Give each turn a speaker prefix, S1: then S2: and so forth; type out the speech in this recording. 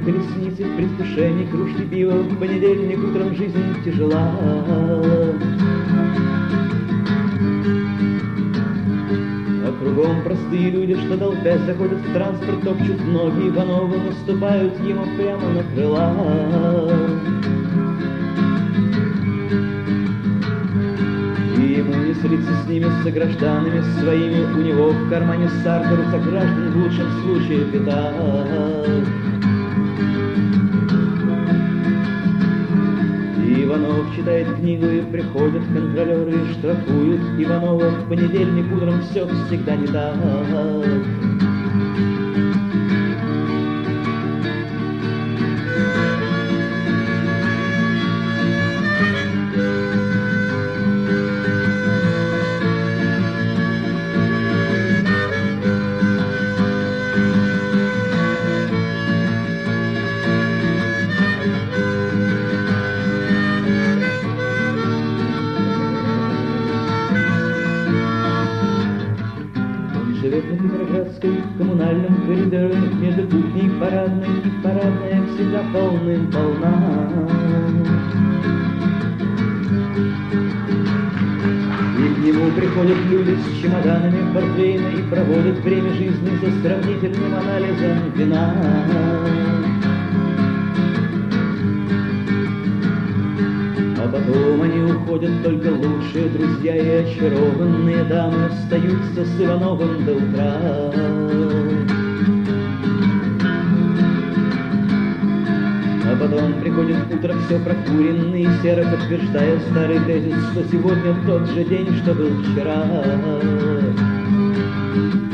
S1: колесницы, в предвкушении кружки пива, в понедельник утром жизнь тяжела. А кругом простые люди, что толпясь заходят в транспорт, топчут ноги Иванову, наступают ему прямо на крыла. Ему не слиться с ними, с согражданами своими, у него в кармане стартер у сограждан в лучшем случае пятак. Иванов читает книгу, и приходят контролеры и штрафуют Иванова. В понедельник утром все всегда не так. Живет на Петроградской, в коммунальном коридоре, между кухней парадной и парадная всегда полным-полна. И к нему приходят люди с чемоданами портвейна и проводят время жизни за сравнительным анализом вина. А потом они уходят, только лучшие друзья и очарованные дамы остаются с Ивановым до утра. А потом приходит утро, все прокуренный, серо подтверждая старый тезис, что сегодня тот же день, что был вчера.